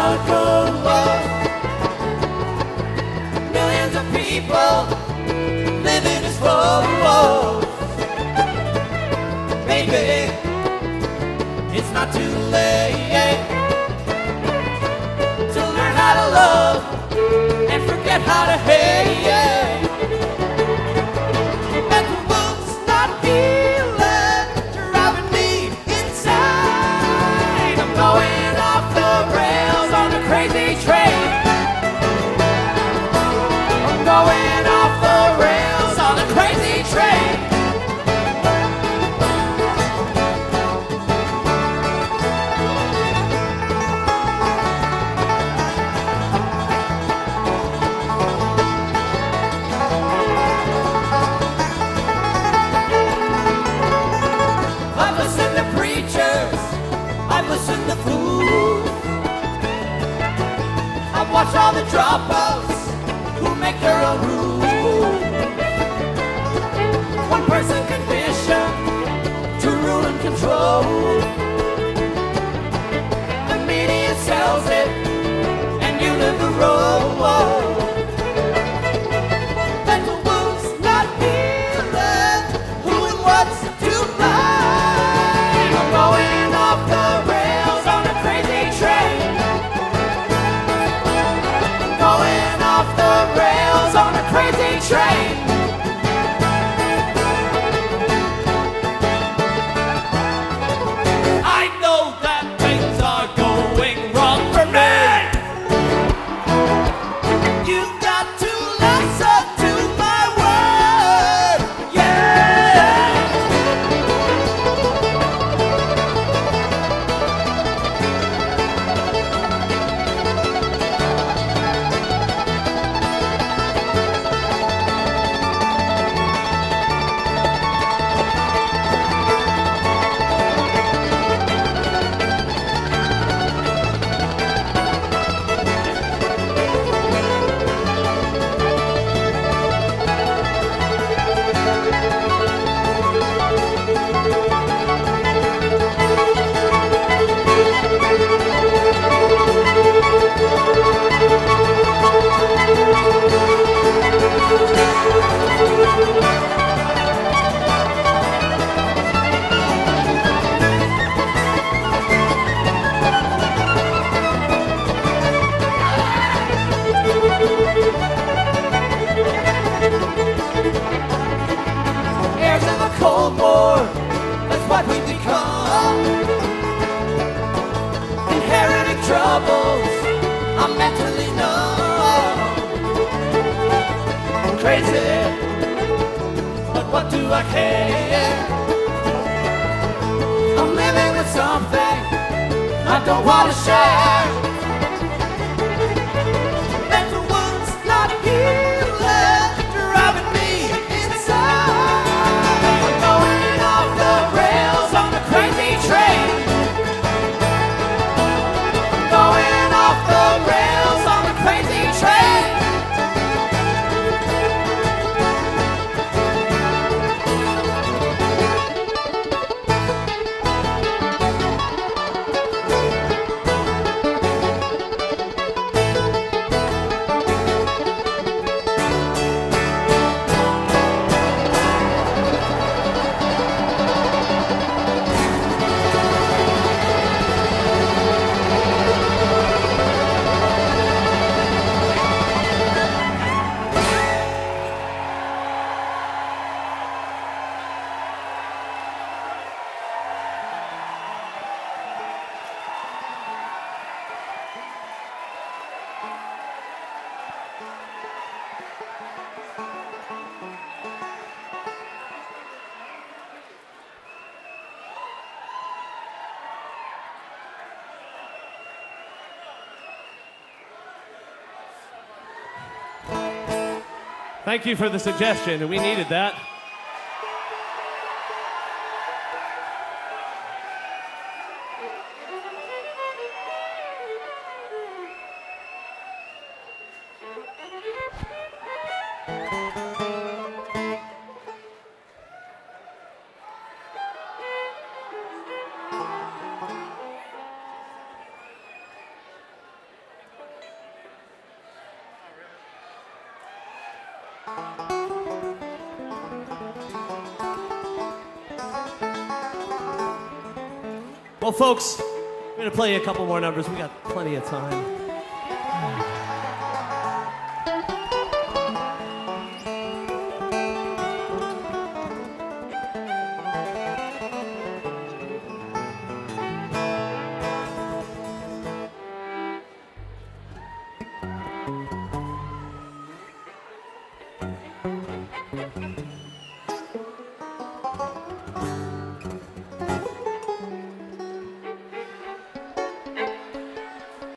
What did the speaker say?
struggle. Millions of people living as foes. Baby, it's not too late to learn how to love and forget how to hate. Mental wounds not healing, driving me inside. I'm going off the rails on a crazy train. I'm going off the rails on a crazy train. Listen to fools. I've watched all the dropouts who make their own rules. One person conditioned to rule and control. The media sells it, and you live the role. Mental wounds not healing. Who and what's to blame? I'm going off the rails on a crazy train. Going off the rails on a crazy train. I know that things are going wrong for me. You've got to listen to my word, yeah. Heirs of the Cold War, that's what we become. Inheriting troubles, I'm mentally numb. I'm crazy, but what do I care? I'm living with something I don't want to share. Mental wounds not healing, driving me inside. I'm going off the rails on a crazy train. I'm going off the rails on a crazy train. Thank you for the suggestion, and we needed that. Well, folks, we're going to play you a couple more numbers. We got plenty of time.